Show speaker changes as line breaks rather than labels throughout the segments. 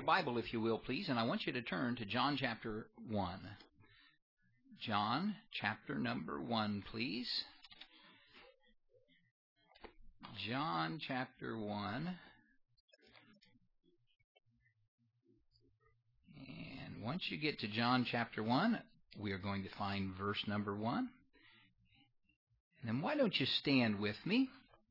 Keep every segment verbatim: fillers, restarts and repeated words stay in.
Bible, if you will, please, and I want you to turn to John chapter one. John chapter number one, please. John chapter one. And once you get to John chapter one, we are going to find verse number one. And then why don't you stand with me?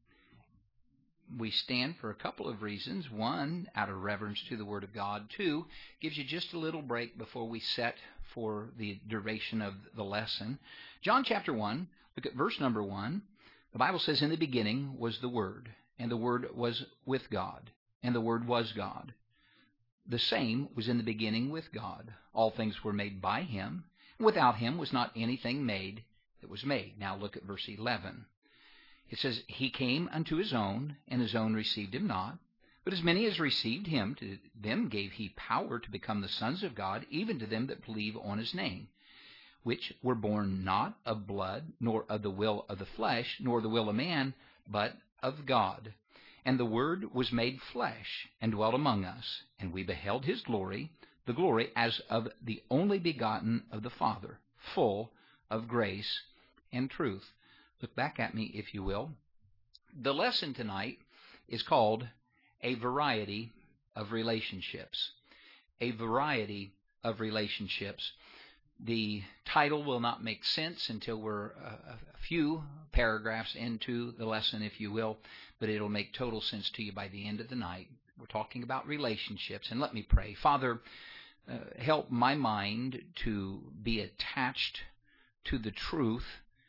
We stand for a couple of reasons. One, out of reverence to the Word of God. Two, gives you just a little break before we set for the duration of the lesson. John chapter one, look at verse number one. The Bible says, "In the beginning was the Word, and the Word was with God, and the Word was God. The same was in the beginning with God. All things were made by Him, and without Him was not anything made that was made." Now look at verse eleven. It says, "He came unto His own, and His own received Him not. But as many as received Him, to them gave He power to become the sons of God, even to them that believe on His name, which were born not of blood, nor of the will of the flesh, nor the will of man, but of God. And the Word was made flesh, and dwelt among us. And we beheld His glory, the glory as of the only begotten of the Father, full of grace and truth." Look back at me, if you will. The lesson tonight is called A Variety of Relationships. A Variety of Relationships. The title will not make sense until we're a, a few paragraphs into the lesson, if you will, but it'll make total sense to you by the end of the night. We're talking about relationships, and let me pray. Father, uh, help my mind to be attached to the truth.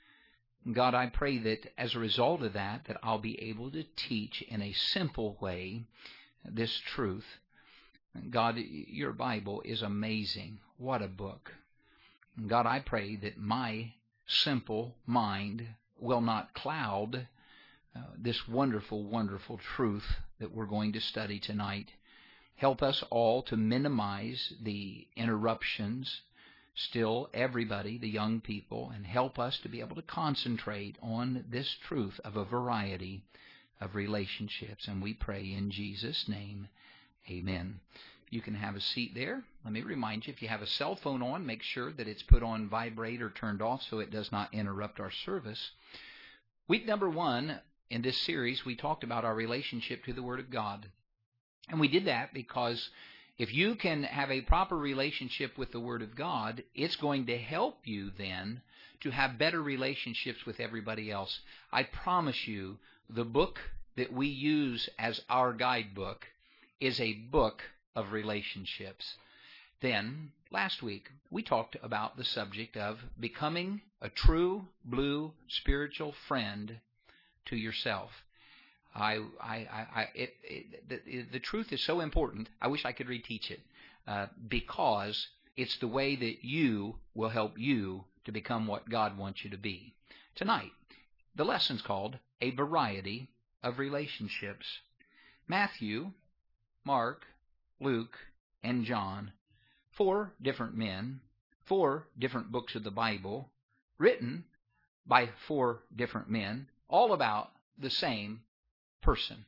God, I pray that as a result of that, that I'll be able to teach in a simple way this truth. God, your Bible is amazing. What a book. God, I pray that my simple mind will not cloud uh, this wonderful, wonderful truth that we're going to study tonight. Help us all to minimize the interruptions. Still, everybody, the young people, and help us to be able to concentrate on this truth of a variety of relationships. And we pray in Jesus' name, amen. You can have a seat there. Let me remind you, if you have a cell phone on, make sure that it's put on vibrate or turned off so it does not interrupt our service. Week number one in this series, we talked about our relationship to the Word of God. And we did that because if you can have a proper relationship with the Word of God, it's going to help you then to have better relationships with everybody else. I promise you, the book that we use as our guidebook is a book of relationships. Then, last week, we talked about the subject of becoming a true blue spiritual friend to yourself. I, I, I, it, it, the, the truth is so important, I wish I could reteach it, uh, because it's the way that you will help you to become what God wants you to be. Tonight, the lesson's called A Variety of Relationships. Matthew, Mark, Luke, and John, four different men, four different books of the Bible, written by four different men, all about the same person,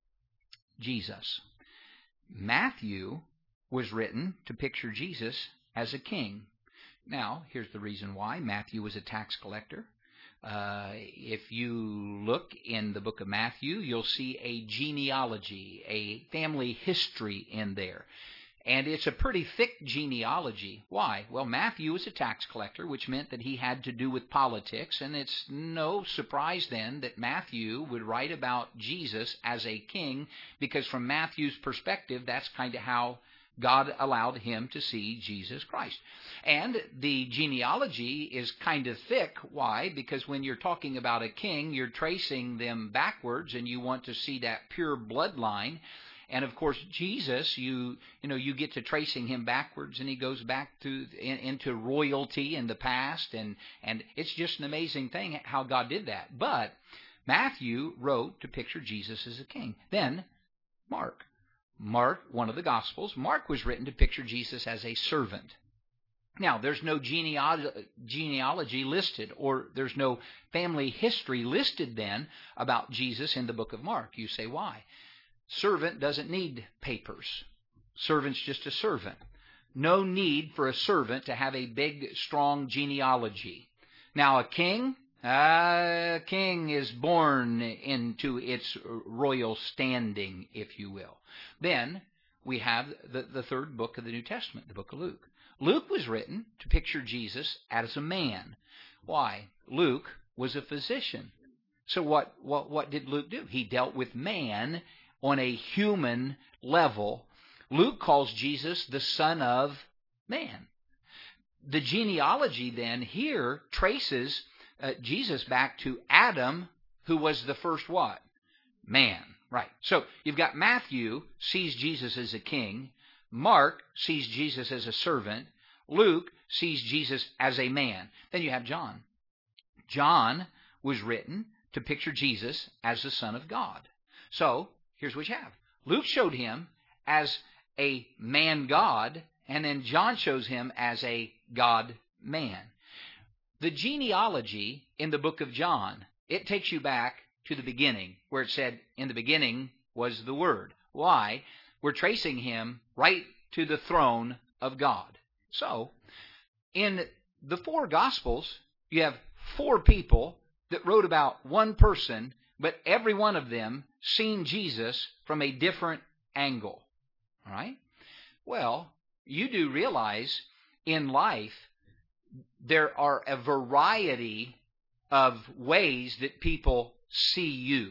Jesus. Matthew was written to picture Jesus as a king. Now, here's the reason why. Matthew was a tax collector. Uh, if you look in the book of Matthew, you'll see a genealogy, a family history in there. And it's a pretty thick genealogy. Why? Well, Matthew was a tax collector, which meant that he had to do with politics. And it's no surprise then that Matthew would write about Jesus as a king, because from Matthew's perspective, that's kind of how God allowed him to see Jesus Christ. And the genealogy is kind of thick. Why? Because when you're talking about a king, you're tracing them backwards, and you want to see that pure bloodline. And of course, Jesus, you you know, you get to tracing him backwards, and he goes back to in, into royalty in the past, and and it's just an amazing thing how God did that. But Matthew wrote to picture Jesus as a king. Then Mark, Mark, one of the Gospels, Mark was written to picture Jesus as a servant. Now, there's no genealogy, genealogy listed, or there's no family history listed then about Jesus in the book of Mark. You say, why? Servant doesn't need papers. Servant's just a servant. No need for a servant to have a big, strong genealogy. Now, a king, a king is born into its royal standing, if you will. Then we have the, the third book of the New Testament, the book of Luke. Luke was written to picture Jesus as a man. Why? Luke was a physician. So what, what, what did Luke do? He dealt with man on a human level. Luke calls Jesus the Son of Man. The genealogy then here traces uh, Jesus back to Adam, who was the first what? Man. Right. So you've got Matthew sees Jesus as a king. Mark sees Jesus as a servant. Luke sees Jesus as a man. Then you have John. John was written to picture Jesus as the Son of God. So here's what you have. Luke showed him as a man-God, and then John shows him as a God-man. The genealogy in the book of John, it takes you back to the beginning, where it said, in the beginning was the Word. Why? We're tracing him right to the throne of God. So, in the four Gospels, you have four people that wrote about one person, but every one of them seen Jesus from a different angle. All right? Well, you do realize in life there are a variety of ways that people see you.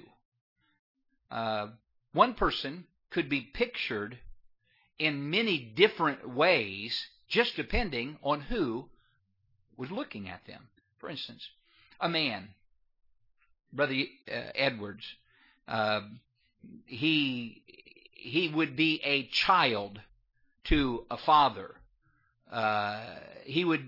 Uh, one person could be pictured in many different ways, just depending on who was looking at them. For instance, a man, Brother uh, Edwards, uh, he he would be a child to a father. Uh, he would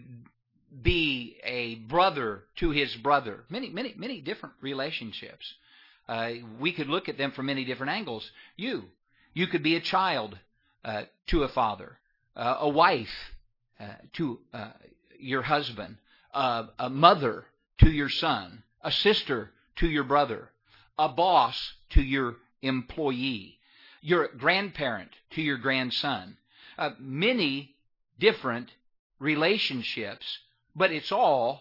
be a brother to his brother. Many, many, many different relationships. Uh, we could look at them from many different angles. You, you could be a child uh, to a father, uh, a wife uh, to uh, your husband, uh, a mother to your son, a sister to your brother, a boss to your employee, your grandparent to your grandson. Uh, many different relationships, but it's all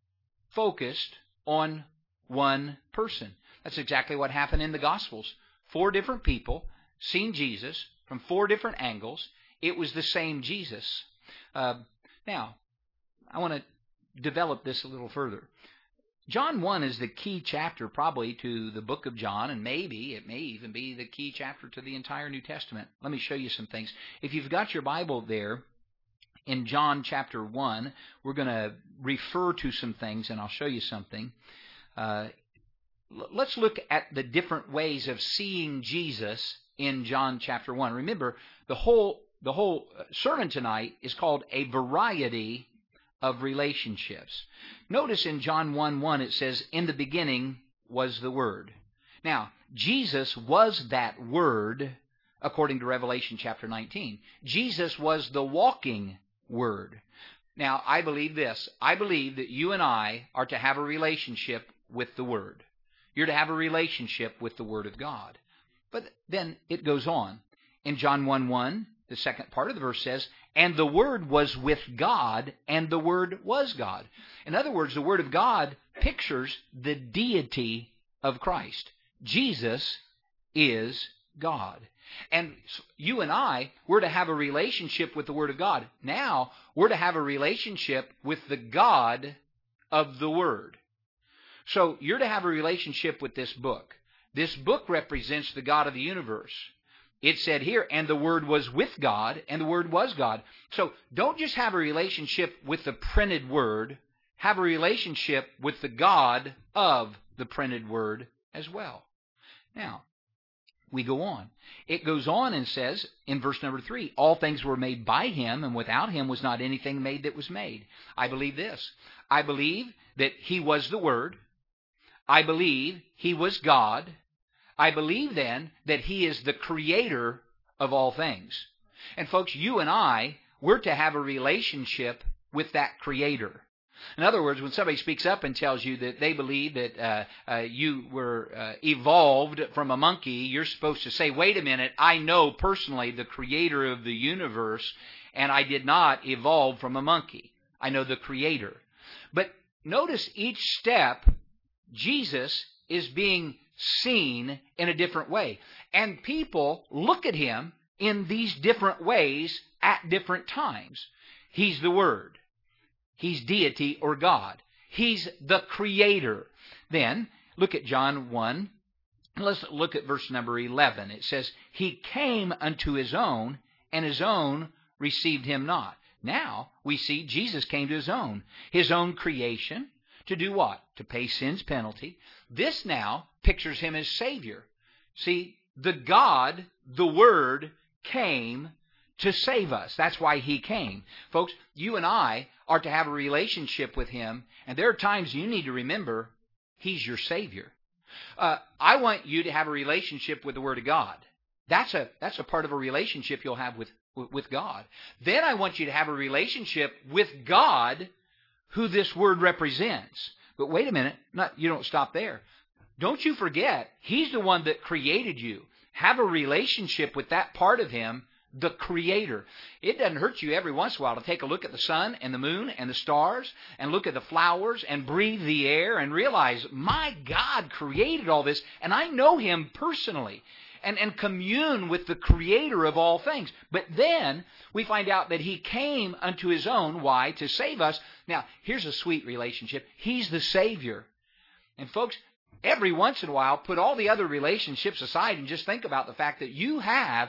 focused on one person. That's exactly what happened in the Gospels. Four different people seen Jesus from four different angles. It was the same Jesus. Uh, now, I want to develop this a little further. John one is the key chapter probably to the book of John, and maybe it may even be the key chapter to the entire New Testament. Let me show you some things. If you've got your Bible there, in John chapter one, we're going to refer to some things, and I'll show you something. Uh, l- let's look at the different ways of seeing Jesus in John chapter one. Remember, the whole the whole sermon tonight is called A Variety of Relationships. Notice in John one one it says, in the beginning was the Word. Now, Jesus was that Word, according to Revelation chapter nineteen. Jesus was the walking Word. Now, I believe this. I believe that you and I are to have a relationship with the Word. You're to have a relationship with the Word of God. But then it goes on. In John one one, the second part of the verse says, and the Word was with God, and the Word was God. In other words, the Word of God pictures the deity of Christ. Jesus is God. And you and I, we're to have a relationship with the Word of God. Now, we're to have a relationship with the God of the Word. So, you're to have a relationship with this book. This book represents the God of the universe. It said here, and the Word was with God, and the Word was God. So, don't just have a relationship with the printed Word. Have a relationship with the God of the printed Word as well. Now, we go on. It goes on and says, in verse number three, all things were made by Him, and without Him was not anything made that was made. I believe this. I believe that He was the Word. I believe He was God. I believe then that He is the creator of all things. And folks, you and I, we're to have a relationship with that creator. In other words, when somebody speaks up and tells you that they believe that uh, uh, you were uh, evolved from a monkey, you're supposed to say, wait a minute, I know personally the creator of the universe, and I did not evolve from a monkey. I know the creator. But notice each step, Jesus is being seen in a different way. And people look at him in these different ways at different times. He's the Word. He's deity or God. He's the creator. Then, look at John one. Let's look at verse number eleven. It says, He came unto His own, and His own received Him not. Now, we see Jesus came to His own. His own creation. To do what? To pay sin's penalty. This now pictures Him as Savior. See, the God, the Word, came to save us. That's why He came. Folks, you and I are to have a relationship with Him, and there are times you need to remember He's your Savior. Uh, I want you to have a relationship with the Word of God. That's a that's a part of a relationship you'll have with, with God. Then I want you to have a relationship with God, who this Word represents. But wait a minute, not, you don't stop there. Don't you forget, He's the one that created you. Have a relationship with that part of Him, the Creator. It doesn't hurt you every once in a while to take a look at the sun and the moon and the stars and look at the flowers and breathe the air and realize, my God created all this, and I know Him personally. And, and commune with the Creator of all things. But then we find out that He came unto His own. Why? To save us. Now, here's a sweet relationship. He's the Savior. And folks, every once in a while, put all the other relationships aside and just think about the fact that you have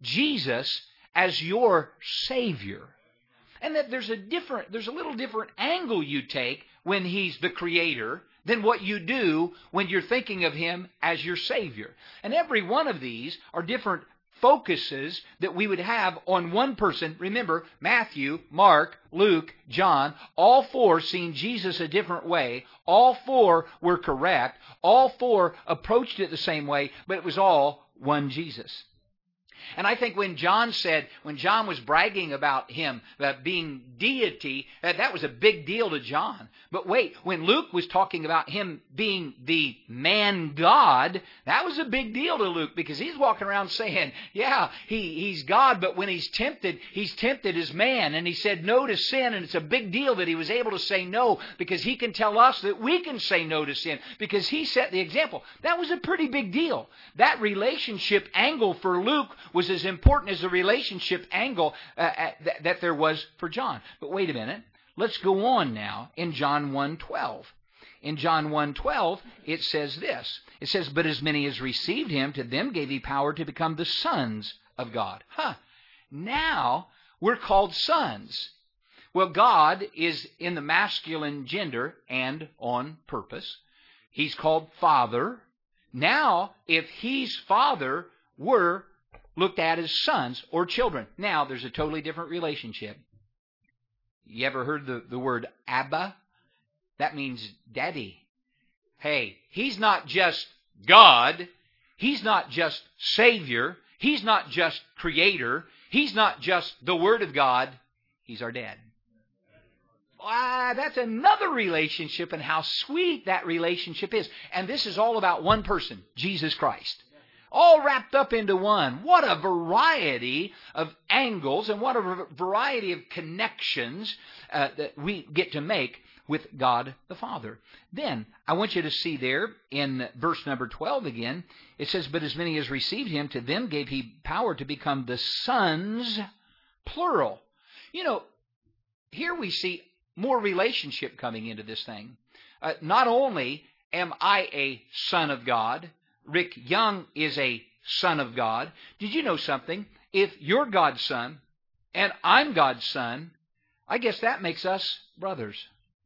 Jesus as your Savior. And that there's a different, there's a little different angle you take when He's the Creator than what you do when you're thinking of Him as your Savior. And every one of these are different focuses that we would have on one person. Remember, Matthew, Mark, Luke, John, all four seen Jesus a different way. All four were correct. All four approached it the same way, but it was all one Jesus. And I think when John said, when John was bragging about Him uh, being deity, uh, that was a big deal to John. But wait, when Luke was talking about Him being the man God, that was a big deal to Luke, because he's walking around saying, yeah, he, he's God, but when he's tempted, he's tempted as man. And he said no to sin, and it's a big deal that he was able to say no, because he can tell us that we can say no to sin, because he set the example. That was a pretty big deal. That relationship angle for Luke was as important as the relationship angle uh, that, that there was for John. But wait a minute. Let's go on now in John one twelve. In John one twelve, it says this. It says, But as many as received Him, to them gave He power to become the sons of God. Huh. Now we're called sons. Well, God is in the masculine gender and on purpose. He's called Father. Now, if He's Father, we're looked at as sons or children. Now, there's a totally different relationship. You ever heard the, the word Abba? That means daddy. Hey, He's not just God. He's not just Savior. He's not just Creator. He's not just the Word of God. He's our dad. Ah, that's another relationship, and how sweet that relationship is. And this is all about one person, Jesus Christ. All wrapped up into one. What a variety of angles and what a variety of connections uh, that we get to make with God the Father. Then, I want you to see there in verse number twelve again, it says, But as many as received Him, to them gave He power to become the sons, plural. You know, here we see more relationship coming into this thing. Uh, not only am I a son of God, Rick Young is a son of God. Did you know something? If you're God's son and I'm God's son, I guess that makes us brothers.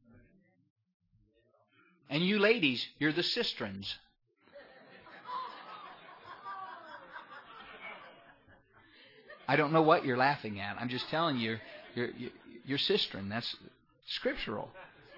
And you ladies, you're the sisterns. I don't know what you're laughing at. I'm just telling you, you're, you're, you're sistren. That's scriptural.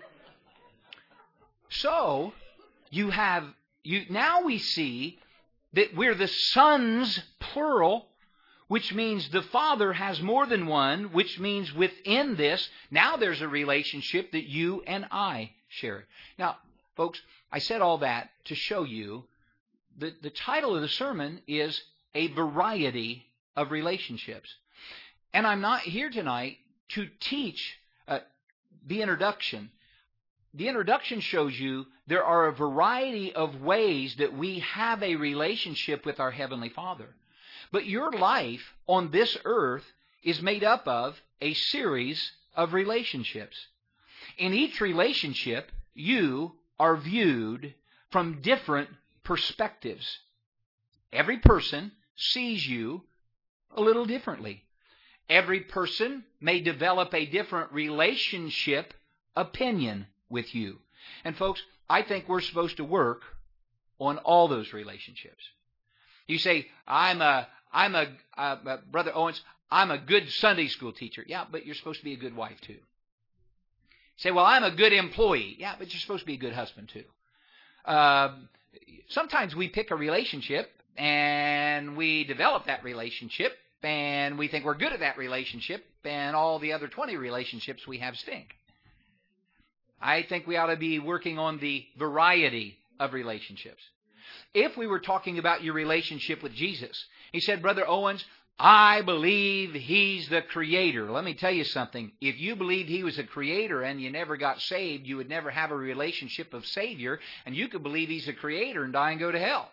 So, you have You, now we see that we're the sons, plural. which means the Father has more than one, which means within this, now there's a relationship that you and I share. Now, folks, I said all that to show you that the title of the sermon is A Variety of Relationships. And I'm not here tonight to teach uh, the introduction. The introduction shows you there are a variety of ways that we have a relationship with our Heavenly Father. But your life on this earth is made up of a series of relationships. In each relationship, you are viewed from different perspectives. Every person sees you a little differently. Every person may develop a different relationship opinion with you. And folks, I think we're supposed to work on all those relationships. You say, I'm a, I'm a, uh, uh, Brother Owens, I'm a good Sunday school teacher. Yeah, but you're supposed to be a good wife too. Say, well, I'm a good employee. Yeah, but you're supposed to be a good husband too. Uh, sometimes we pick a relationship and we develop that relationship and we think we're good at that relationship and all the other twenty relationships we have stink. I think we ought to be working on the variety of relationships. If we were talking about your relationship with Jesus, he said, Brother Owens, I believe He's the Creator. Let me tell you something. If you believed He was a Creator and you never got saved, you would never have a relationship of Savior, and you could believe He's a Creator and die and go to hell.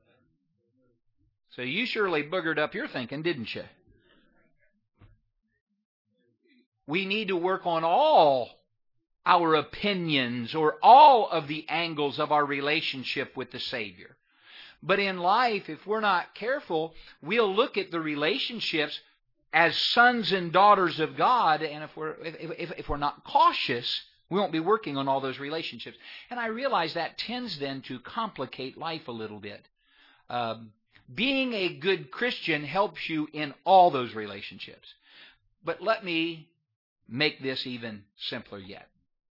So you surely boogered up your thinking, didn't you? We need to work on all our opinions or all of the angles of our relationship with the Savior. But in life, if we're not careful, we'll look at the relationships as sons and daughters of God, and if we're if, if, if we're not cautious, we won't be working on all those relationships. And I realize that tends then to complicate life a little bit. Um, being a good Christian helps you in all those relationships. But let me make this even simpler yet.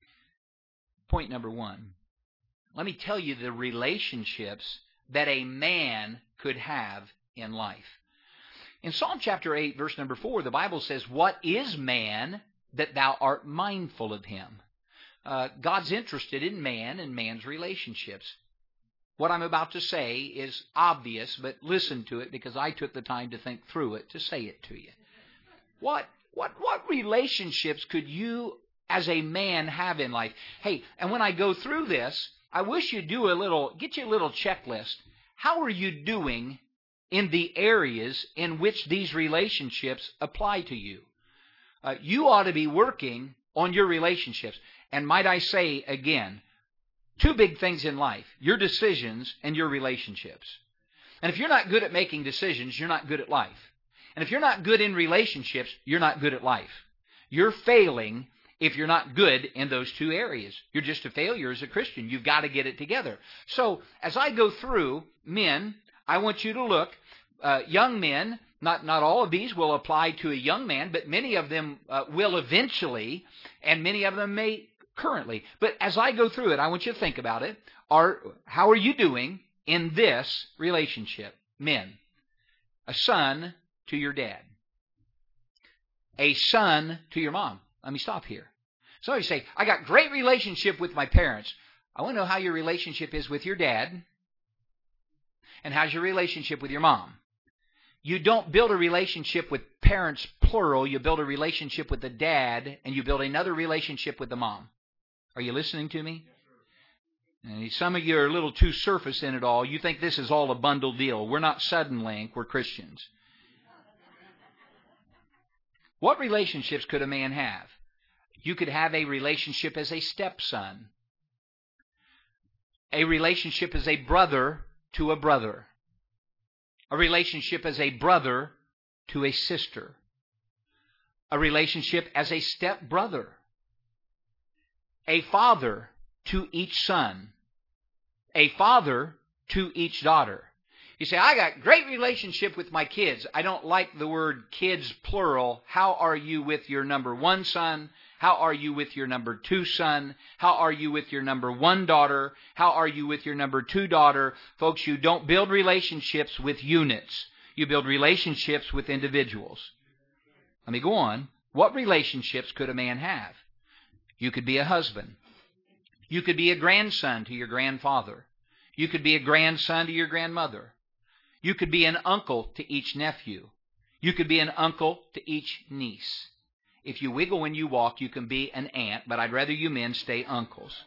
Point number one. Let me tell you the relationships that a man could have in life. In Psalm chapter eight, verse number four, the Bible says, What is man that thou art mindful of him? Uh, God's interested in man and man's relationships. What I'm about to say is obvious, but listen to it because I took the time to think through it to say it to you. What, what, what relationships could you as a man have in life? Hey, and when I go through this, I wish you'd do a little, get you a little checklist. How are you doing in the areas in which these relationships apply to you? Uh, you ought to be working on your relationships. And might I say again, two big things in life, your decisions and your relationships. And if you're not good at making decisions, you're not good at life. And if you're not good in relationships, you're not good at life. You're failing if you're not good in those two areas. You're just a failure as a Christian. You've got to get it together. So as I go through, men, I want you to look, uh, young men, not, not all of these will apply to a young man, but many of them uh, will eventually, and many of them may currently. But as I go through it, I want you to think about it. Are, how are you doing in this relationship? Men, a son to your dad, a son to your mom. Let me stop here. So you say, I got great relationship with my parents. I want to know how your relationship is with your dad and how's your relationship with your mom. You don't build a relationship with parents, plural. You build a relationship with the dad and you build another relationship with the mom. Are you listening to me? And some of you are a little too surface in it all. You think this is all a bundle deal. We're not Suddenlink. We're Christians. What relationships could a man have? You could have a relationship as a stepson, a relationship as a brother to a brother, a relationship as a brother to a sister, a relationship as a stepbrother, a father to each son, a father to each daughter. You say, I got great relationship with my kids. I don't like the word kids plural. How are you with your number one son? How are you with your number two son? How are you with your number one daughter? How are you with your number two daughter? Folks, you don't build relationships with units. You build relationships with individuals. Let me go on. What relationships could a man have? You could be a husband. You could be a grandson to your grandfather. You could be a grandson to your grandmother. You could be an uncle to each nephew. You could be an uncle to each niece. If you wiggle when you walk, you can be an aunt, but I'd rather you men stay uncles.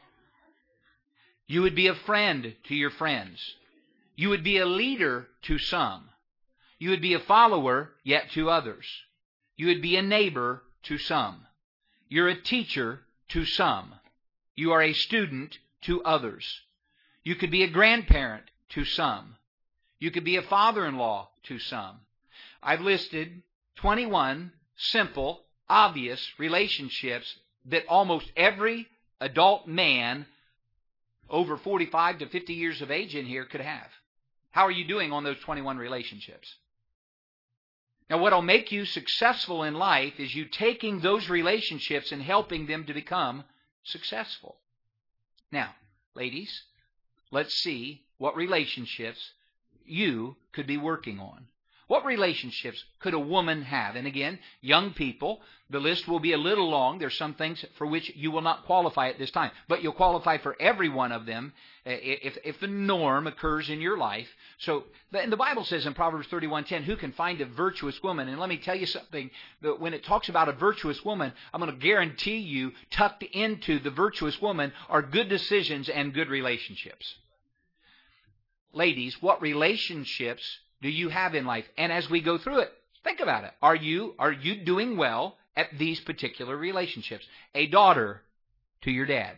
You would be a friend to your friends. You would be a leader to some. You would be a follower yet to others. You would be a neighbor to some. You're a teacher to some. You are a student to others. You could be a grandparent to some. You could be a father-in-law to some. I've listed twenty-one simple, obvious relationships that almost every adult man over forty-five to fifty years of age in here could have. How are you doing on those twenty-one relationships? Now, what will make you successful in life is you taking those relationships and helping them to become successful. Now, ladies, let's see what relationships you could be working on. What relationships could a woman have? And again, young people, the list will be a little long. There's some things for which you will not qualify at this time, but you'll qualify for every one of them if, if the norm occurs in your life. So, and the Bible says in Proverbs thirty-one ten, who can find a virtuous woman? And let me tell you something, that when it talks about a virtuous woman, I'm going to guarantee you tucked into the virtuous woman are good decisions and good relationships. Ladies, what relationships do you have in life? And as we go through it, think about it. Are you, are you doing well at these particular relationships? A daughter to your dad.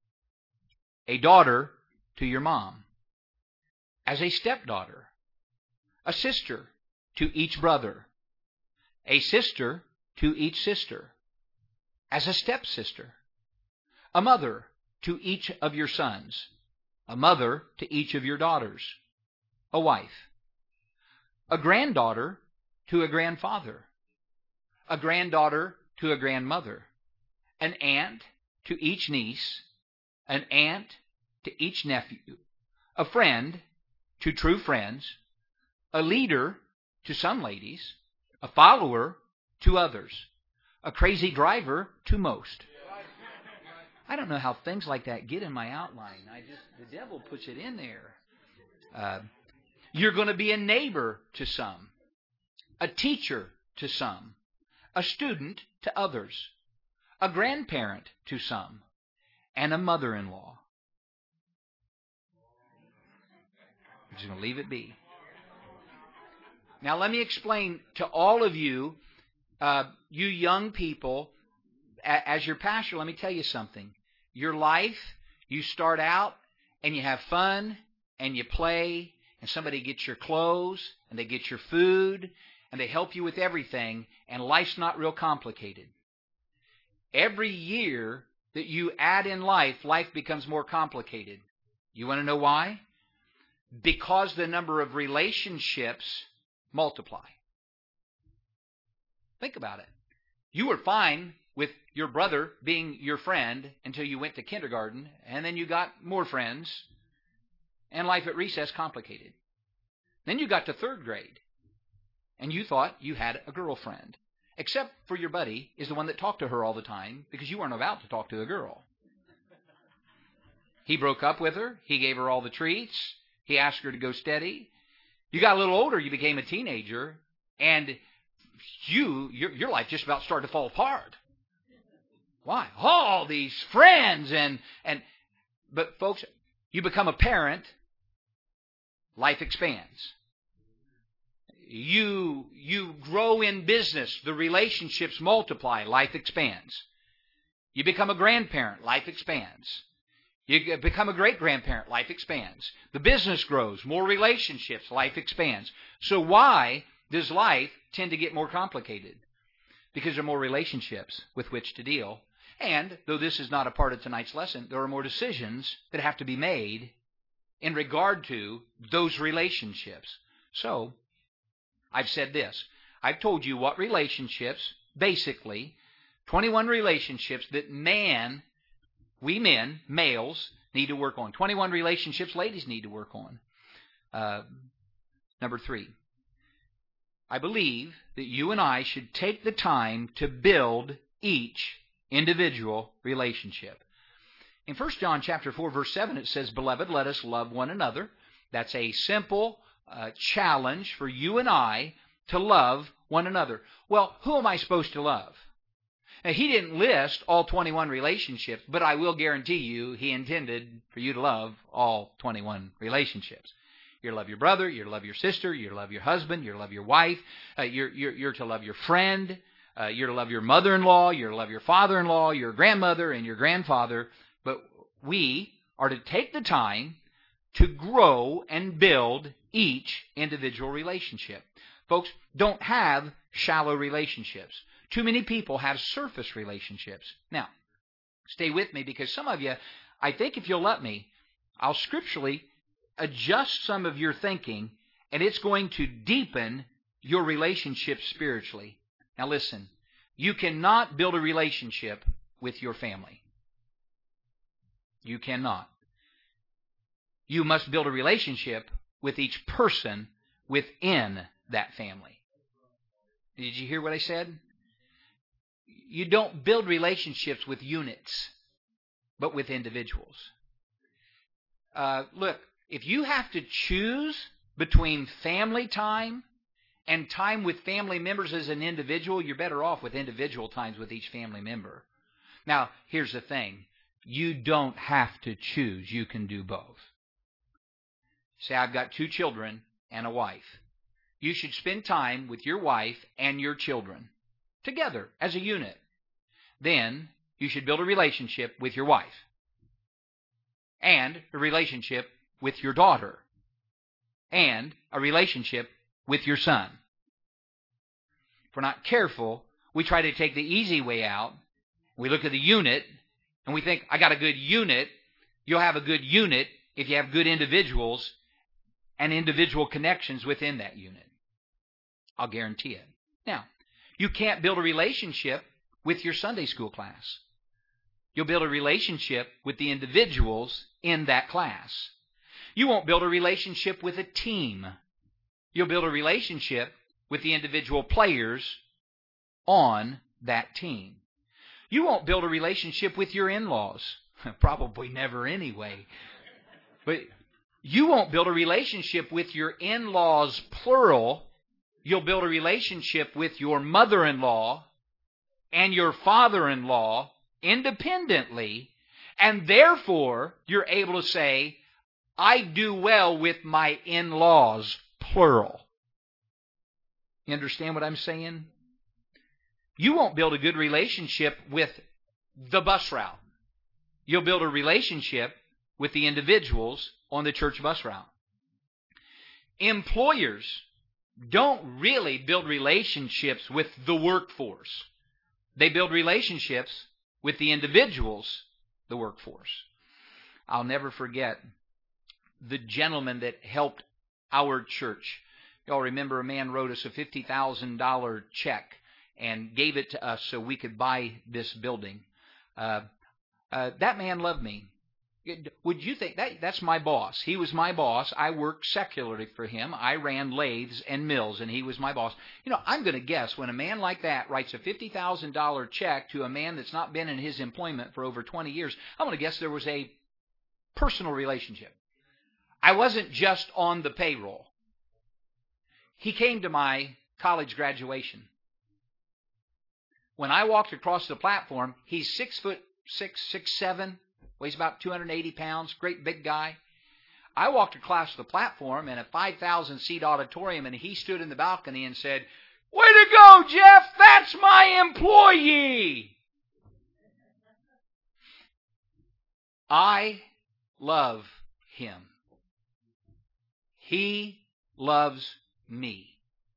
A daughter to your mom. As a stepdaughter. A sister to each brother. A sister to each sister. As a stepsister. A mother to each of your sons. A mother to each of your daughters. A wife. A granddaughter to a grandfather. A granddaughter to a grandmother. An aunt to each niece. An aunt to each nephew. A friend to true friends. A leader to some ladies. A follower to others. A crazy driver to most. I don't know how things like that get in my outline. I just, the devil puts it in there. Uh, You're going to be a neighbor to some, a teacher to some, a student to others, a grandparent to some, and a mother-in-law. I'm just going to leave it be. Now let me explain to all of you, uh, you young people, a- as your pastor, let me tell you something. Your life, you start out and you have fun and you play, and somebody gets your clothes, and they get your food, and they help you with everything, and life's not real complicated. Every year that you add in life, life becomes more complicated. You want to know why? Because the number of relationships multiply. Think about it. You were fine with your brother being your friend until you went to kindergarten, and then you got more friends, and life at recess complicated. Then you got to third grade, and you thought you had a girlfriend, except for your buddy is the one that talked to her all the time because you weren't about to talk to a girl. He broke up with her. He gave her all the treats. He asked her to go steady. You got a little older. You became a teenager, and you your, your life just about started to fall apart. Why? All these friends and and but folks, you become a parent. Life expands. You, you grow in business. The relationships multiply. Life expands. You become a grandparent. Life expands. You become a great-grandparent. Life expands. The business grows. More relationships. Life expands. So why does life tend to get more complicated? Because there are more relationships with which to deal. And, though this is not a part of tonight's lesson, there are more decisions that have to be made in regard to those relationships. So, I've said this. I've told you what relationships, basically, twenty-one relationships that man, we men, males, need to work on. twenty-one relationships ladies need to work on. Uh, number three, I believe that you and I should take the time to build each individual relationship. In First John chapter four, verse seven, it says, "Beloved, let us love one another." That's a simple uh, challenge for you and I to love one another. Well, who am I supposed to love? Now, he didn't list all twenty-one relationships, but I will guarantee you he intended for you to love all twenty-one relationships. You're to love your brother, you're to love your sister, you're to love your husband, you're to love your wife, uh, you're, you're, you're to love your friend, uh, you're to love your mother-in-law, you're to love your father-in-law, your grandmother, and your grandfather. But we are to take the time to grow and build each individual relationship. Folks, don't have shallow relationships. Too many people have surface relationships. Now, stay with me, because some of you, I think if you'll let me, I'll scripturally adjust some of your thinking, and it's going to deepen your relationship spiritually. Now listen, you cannot build a relationship with your family. You cannot. You must build a relationship with each person within that family. Did you hear what I said? You don't build relationships with units, but with individuals. Uh, look, if you have to choose between family time and time with family members as an individual, you're better off with individual times with each family member. Now, here's the thing. You don't have to choose. You can do both. Say, I've got two children and a wife. You should spend time with your wife and your children together as a unit. Then you should build a relationship with your wife and a relationship with your daughter and a relationship with your son. If we're not careful, we try to take the easy way out. We look at the unit and we think, I got a good unit. You'll have a good unit if you have good individuals and individual connections within that unit. I'll guarantee it. Now, you can't build a relationship with your Sunday school class. You'll build a relationship with the individuals in that class. You won't build a relationship with a team. You'll build a relationship with the individual players on that team. You won't build a relationship with your in-laws. Probably never anyway. But you won't build a relationship with your in-laws, plural. You'll build a relationship with your mother-in-law and your father-in-law independently, and therefore you're able to say, I do well with my in-laws, plural. You understand what I'm saying? You won't build a good relationship with the bus route. You'll build a relationship with the individuals on the church bus route. Employers don't really build relationships with the workforce. They build relationships with the individuals, the workforce. I'll never forget the gentleman that helped our church. Y'all remember a man wrote us a fifty thousand dollars check and gave it to us so we could buy this building. Uh, uh, that man loved me. Would you think that that's my boss? He was my boss. I worked secularly for him. I ran lathes and mills, and he was my boss. You know, I'm going to guess when a man like that writes a fifty thousand dollars check to a man that's not been in his employment for over twenty years, I'm going to guess there was a personal relationship. I wasn't just on the payroll. He came to my college graduation. When I walked across the platform, he's six foot six, six, seven. Weighs about two hundred eighty pounds, great big guy. I walked across the platform in a five thousand seat auditorium, and he stood in the balcony and said, "Way to go, Jeff! That's my employee!" I love him. He loves me.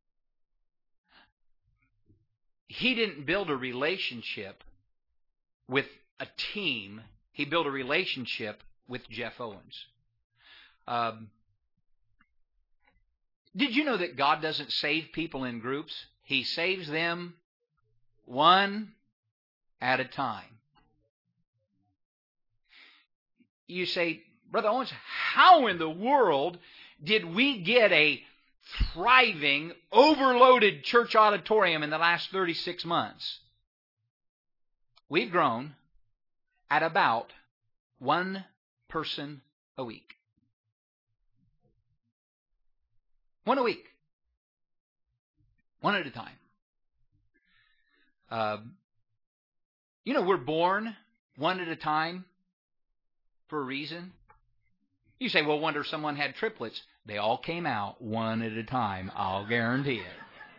He didn't build a relationship with a team. He built a relationship with Jeff Owens. Um, did you know that God doesn't save people in groups? He saves them one at a time. You say, Brother Owens, how in the world did we get a thriving, overloaded church auditorium in the last thirty-six months. We've grown at about one person a week. One a week. One at a time. Uh, you know, we're born one at a time for a reason. You say, well, wonder if someone had triplets. They all came out one at a time. I'll guarantee it.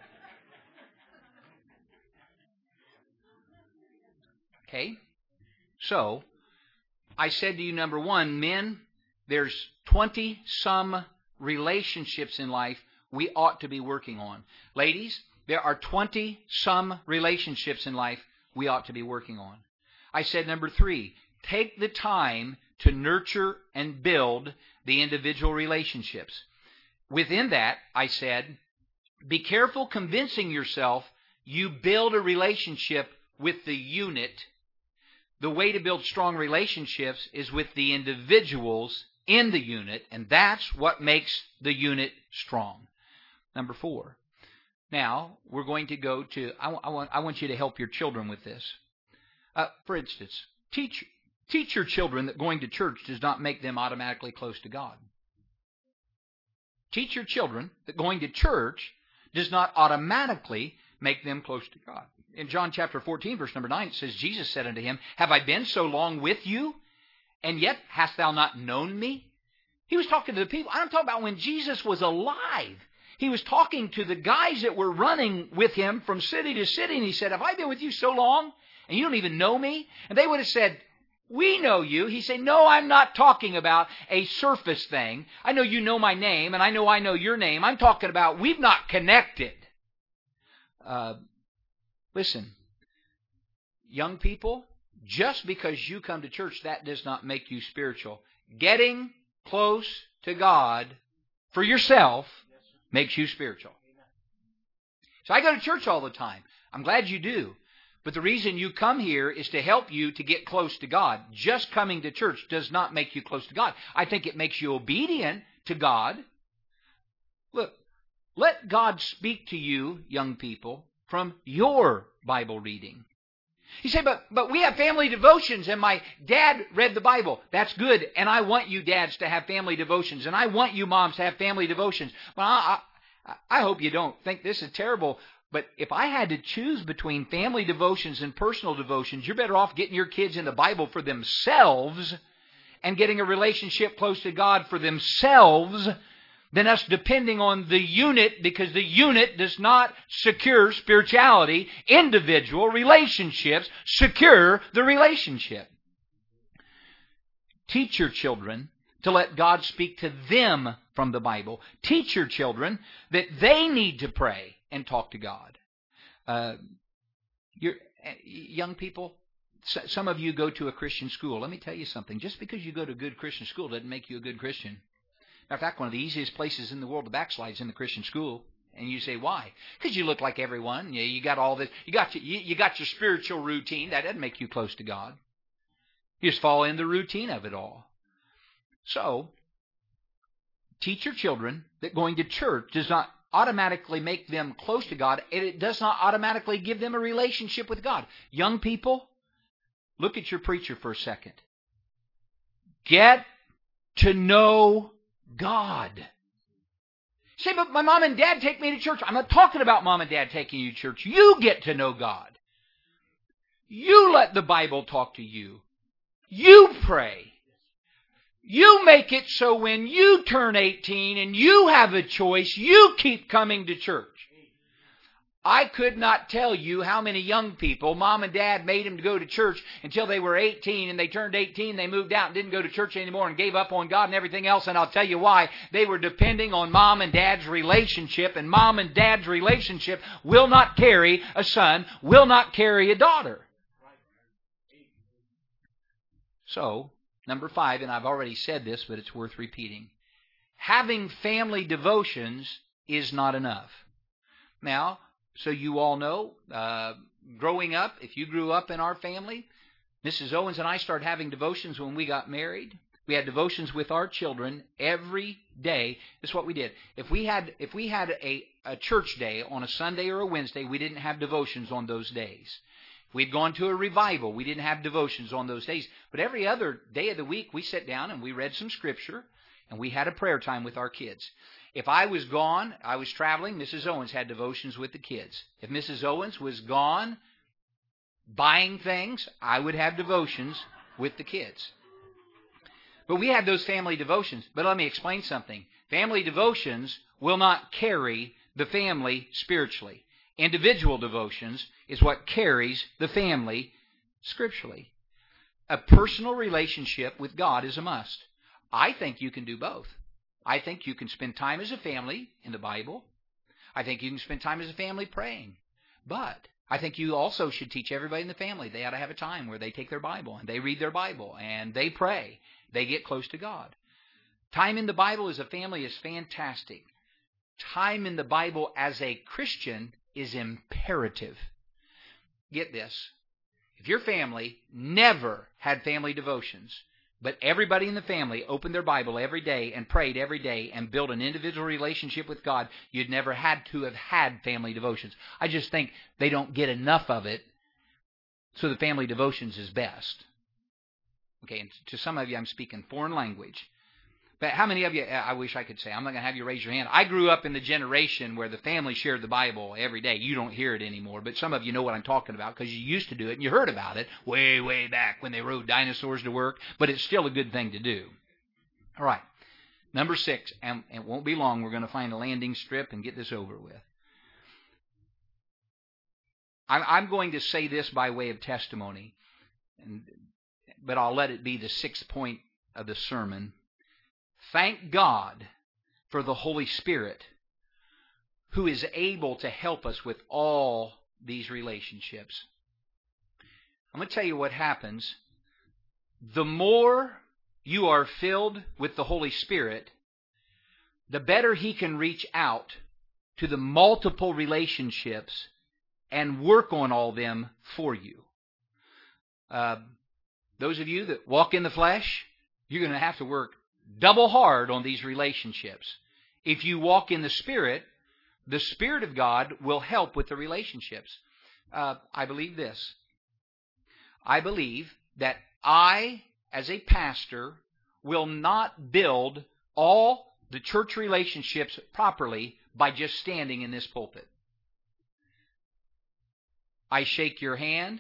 Okay? So, I said to you, number one, men, there's twenty-some relationships in life we ought to be working on. Ladies, there are twenty-some relationships in life we ought to be working on. I said, number three, take the time to nurture and build the individual relationships. Within that, I said, be careful convincing yourself you build a relationship with the unit. The way to build strong relationships is with the individuals in the unit, and that's what makes the unit strong. Number four. Now, we're going to go to, I, I, want, I want you to help your children with this. Uh, for instance, teach, teach your children that going to church does not make them automatically close to God. Teach your children that going to church does not automatically make them close to God. In John chapter fourteen, verse number nine, it says, Jesus said unto him, have I been so long with you, and yet hast thou not known me? He was talking to the people. I'm talking about when Jesus was alive. He was talking to the guys that were running with him from city to city, and he said, have I been with you so long, and you don't even know me? And they would have said, we know you. He said, no, I'm not talking about a surface thing. I know you know my name, and I know I know your name. I'm talking about we've not connected. Uh, listen, young people, just because you come to church, that does not make you spiritual. Getting close to God for yourself makes you spiritual. So I go to church all the time. I'm glad you do. But the reason you come here is to help you to get close to God. Just coming to church does not make you close to God. I think it makes you obedient to God. Look, let God speak to you, young people, from your Bible reading. You say, but, but we have family devotions and my dad read the Bible. That's good. And I want you dads to have family devotions. And I want you moms to have family devotions. Well, I, I, I hope you don't think this is terrible. But if I had to choose between family devotions and personal devotions, you're better off getting your kids in the Bible for themselves and getting a relationship close to God for themselves than us depending on the unit, because the unit does not secure spirituality. Individual relationships secure the relationship. Teach your children to let God speak to them from the Bible. Teach your children that they need to pray and talk to God. Uh, you're, young people, some of you go to a Christian school. Let me tell you something. Just because you go to a good Christian school doesn't make you a good Christian. Matter of fact, one of the easiest places in the world to backslide is in the Christian school. And you say, why? Because you look like everyone. You, you got all this. You got your, you, you got your spiritual routine. That doesn't make you close to God. You just fall in the routine of it all. So, teach your children that going to church does not automatically make them close to God. And it does not automatically give them a relationship with God. Young people, look at your preacher for a second. Get to know God. Say, but my mom and dad take me to church. I'm not talking about mom and dad taking you to church. You get to know God. You let the Bible talk to you. You pray. You make it so when you turn eighteen and you have a choice, you keep coming to church. I could not tell you how many young people, mom and dad made them to go to church until they were eighteen, and they turned eighteen, they moved out and didn't go to church anymore and gave up on God and everything else, and I'll tell you why. They were depending on mom and dad's relationship, and mom and dad's relationship will not carry a son, will not carry a daughter. So, number five, and I've already said this, but it's worth repeating. Having family devotions is not enough. Now, so you all know, uh, growing up, if you grew up in our family, Missus Owens and I started having devotions when we got married. We had devotions with our children every day. This is what we did. If we had if we had a, a church day on a Sunday or a Wednesday, we didn't have devotions on those days. If we'd gone to a revival, we didn't have devotions on those days. But every other day of the week, we sat down and we read some scripture, and we had a prayer time with our kids. If I was gone, I was traveling, Missus Owens had devotions with the kids. If Missus Owens was gone buying things, I would have devotions with the kids. But we had those family devotions. But let me explain something. Family devotions will not carry the family spiritually. Individual devotions is what carries the family scripturally. A personal relationship with God is a must. I think you can do both. I think you can spend time as a family in the Bible. I think you can spend time as a family praying. But I think you also should teach everybody in the family they ought to have a time where they take their Bible and they read their Bible and they pray. They get close to God. Time in the Bible as a family is fantastic. Time in the Bible as a Christian is imperative. Get this. If your family never had family devotions, but everybody in the family opened their Bible every day and prayed every day and built an individual relationship with God, you'd never had to have had family devotions. I just think they don't get enough of it, so the family devotions is best. Okay, and to some of you, I'm speaking foreign language. But how many of you, I wish I could say, I'm not going to have you raise your hand. I grew up in the generation where the family shared the Bible every day. You don't hear it anymore, but some of you know what I'm talking about because you used to do it and you heard about it way, way back when they rode dinosaurs to work, but it's still a good thing to do. All right, number six, and it won't be long. We're going to find a landing strip and get this over with. I'm going to say this by way of testimony, and but I'll let it be the sixth point of the sermon. Thank God for the Holy Spirit who is able to help us with all these relationships. I'm going to tell you what happens. The more you are filled with the Holy Spirit, the better He can reach out to the multiple relationships and work on all them for you. Uh, Those of you that walk in the flesh, you're going to have to work double hard on these relationships. If you walk in the Spirit, the Spirit of God will help with the relationships. Uh, I believe this. I believe that I, as a pastor, will not build all the church relationships properly by just standing in this pulpit. I shake your hand.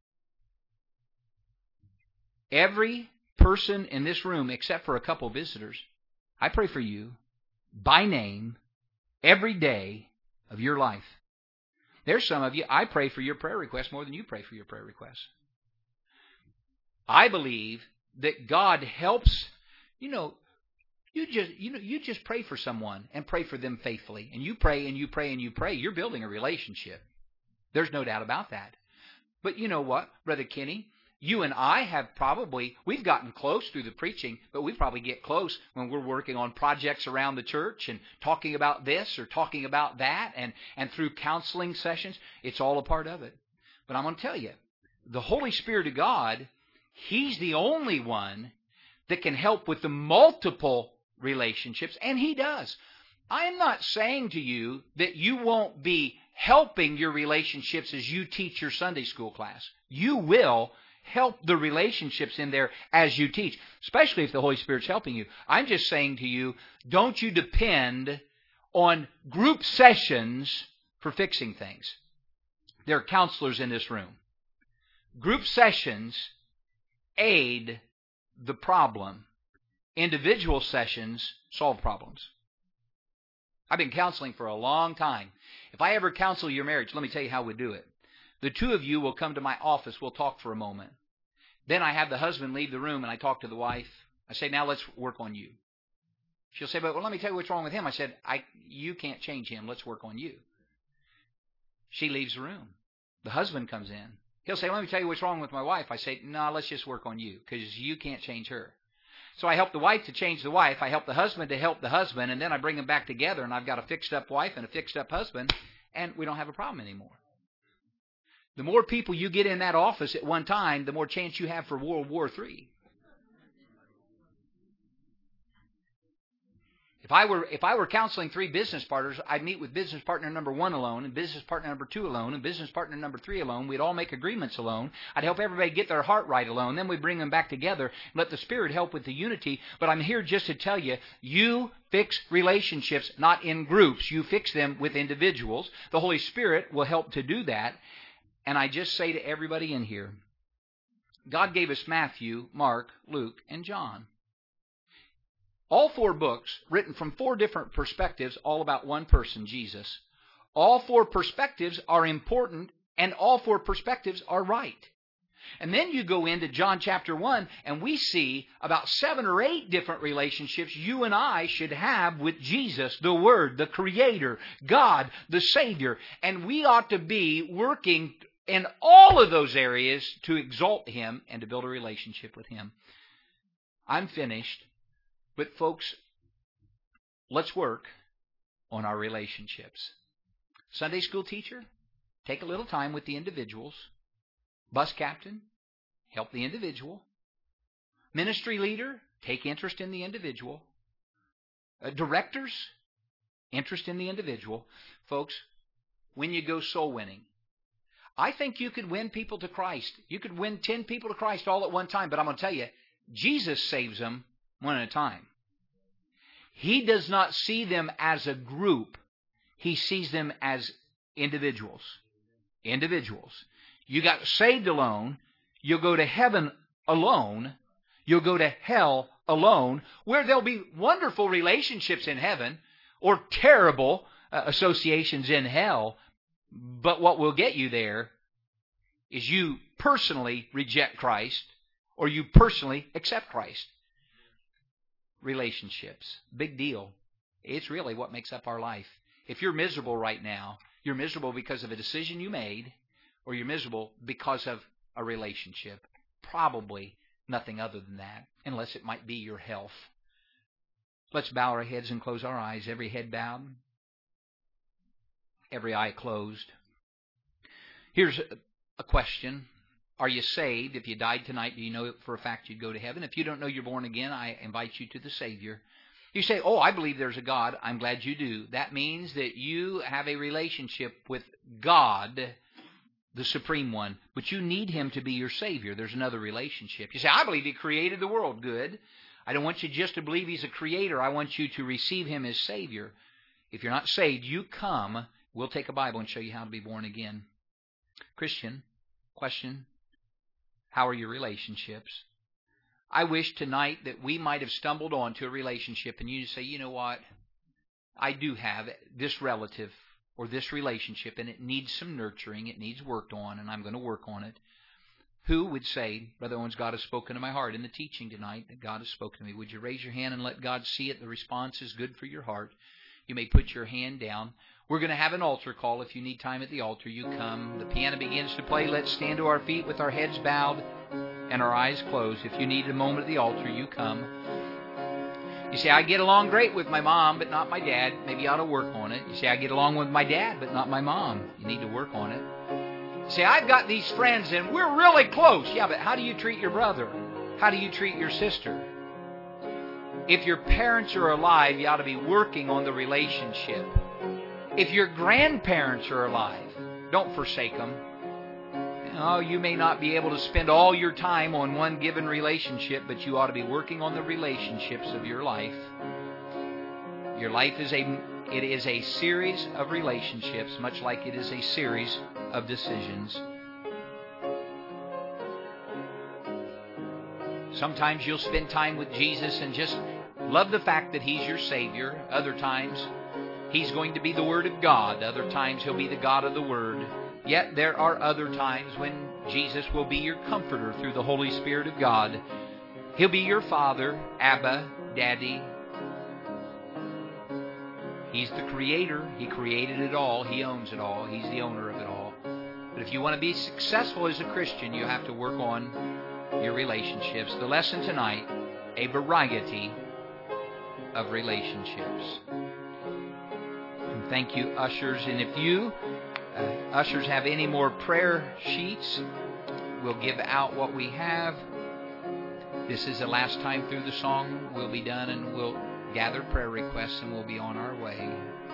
Every person in this room, except for a couple visitors, I pray for you by name every day of your life. There's some of you, I pray for your prayer requests more than you pray for your prayer requests. I believe that God helps, you know, you just you know you just pray for someone and pray for them faithfully. And you pray and you pray and you pray. You're building a relationship. There's no doubt about that. But you know what, Brother Kenny? You and I have probably, we've gotten close through the preaching, but we probably get close when we're working on projects around the church and talking about this or talking about that, and, and through counseling sessions. It's all a part of it. But I'm going to tell you, the Holy Spirit of God, He's the only one that can help with the multiple relationships, and He does. I am not saying to you that you won't be helping your relationships as you teach your Sunday school class. You will help the relationships in there as you teach, especially if the Holy Spirit's helping you. I'm just saying to you, don't you depend on group sessions for fixing things. There are counselors in this room. Group sessions aid the problem. Individual sessions solve problems. I've been counseling for a long time. If I ever counsel your marriage, let me tell you how we do it. The two of you will come to my office. We'll talk for a moment. Then I have the husband leave the room and I talk to the wife. I say, now let's work on you. She'll say, but well, let me tell you what's wrong with him. I said, I, you can't change him. Let's work on you. She leaves the room. The husband comes in. He'll say, let me tell you what's wrong with my wife. I say, no, let's just work on you because you can't change her. So I help the wife to change the wife. I help the husband to help the husband. And then I bring them back together and I've got a fixed up wife and a fixed up husband. And we don't have a problem anymore. The more people you get in that office at one time, the more chance you have for World War Three. If I were if I were counseling three business partners, I'd meet with business partner number one alone, and business partner number two alone, and business partner number three alone. We'd all make agreements alone. I'd help everybody get their heart right alone. Then we'd bring them back together, let the Spirit help with the unity. But I'm here just to tell you, you fix relationships not in groups. You fix them with individuals. The Holy Spirit will help to do that. And I just say to everybody in here, God gave us Matthew, Mark, Luke, and John. All four books written from four different perspectives, all about one person, Jesus. All four perspectives are important, and all four perspectives are right. And then you go into John chapter one, and we see about seven or eight different relationships you and I should have with Jesus, the Word, the Creator, God, the Savior. And we ought to be working in all of those areas to exalt Him and to build a relationship with Him. I'm finished. But folks, let's work on our relationships. Sunday school teacher, take a little time with the individuals. Bus captain, help the individual. Ministry leader, take interest in the individual. Uh, directors, interest in the individual. Folks, when you go soul winning, I think you could win people to Christ. You could win ten people to Christ all at one time, but I'm going to tell you, Jesus saves them one at a time. He does not see them as a group. He sees them as individuals. Individuals. You got saved alone. You'll go to heaven alone. You'll go to hell alone, where there'll be wonderful relationships in heaven or terrible uh, associations in hell. But what will get you there is you personally reject Christ or you personally accept Christ. Relationships. Big deal. It's really what makes up our life. If you're miserable right now, you're miserable because of a decision you made, or you're miserable because of a relationship. Probably nothing other than that, unless it might be your health. Let's bow our heads and close our eyes. Every head bowed, every eye closed. Here's a question. Are you saved? If you died tonight, do you know for a fact you'd go to heaven? If you don't know you're born again, I invite you to the Savior. You say, oh, I believe there's a God. I'm glad you do. That means that you have a relationship with God, the Supreme One, but you need Him to be your Savior. There's another relationship. You say, I believe He created the world. Good. I don't want you just to believe He's a creator. I want you to receive Him as Savior. If you're not saved, you come. We'll take a Bible and show you how to be born again. Christian, question. How are your relationships? I wish tonight that we might have stumbled onto a relationship and you say, you know what? I do have this relative or this relationship and it needs some nurturing. It needs worked on and I'm going to work on it. Who would say, Brother Owens, God has spoken to my heart in the teaching tonight that God has spoken to me? Would you raise your hand and let God see it? The response is good for your heart. You may put your hand down. We're going to have an altar call. If you need time at the altar, you come. The piano begins to play. Let's stand to our feet with our heads bowed and our eyes closed. If you need a moment at the altar, you come. You say, I get along great with my mom, but not my dad. Maybe you ought to work on it. You say, I get along with my dad, but not my mom. You need to work on it. You say, I've got these friends and we're really close. Yeah, but how do you treat your brother? How do you treat your sister? If your parents are alive, you ought to be working on the relationship. If your grandparents are alive, don't forsake them. Oh, you may not be able to spend all your time on one given relationship, but you ought to be working on the relationships of your life. Your life is a it is a series of relationships, much like it is a series of decisions. Sometimes you'll spend time with Jesus and just love the fact that He's your Savior. Other times, He's going to be the Word of God. Other times, He'll be the God of the Word. Yet there are other times when Jesus will be your comforter through the Holy Spirit of God. He'll be your Father, Abba, Daddy. He's the Creator. He created it all. He owns it all. He's the owner of it all. But if you want to be successful as a Christian, you have to work on your relationships. The lesson tonight, a variety of relationships. And thank you, ushers. And if you uh, ushers have any more prayer sheets, we'll give out what we have. This is the last time through the song. We'll be done and we'll gather prayer requests, and we'll be on our way.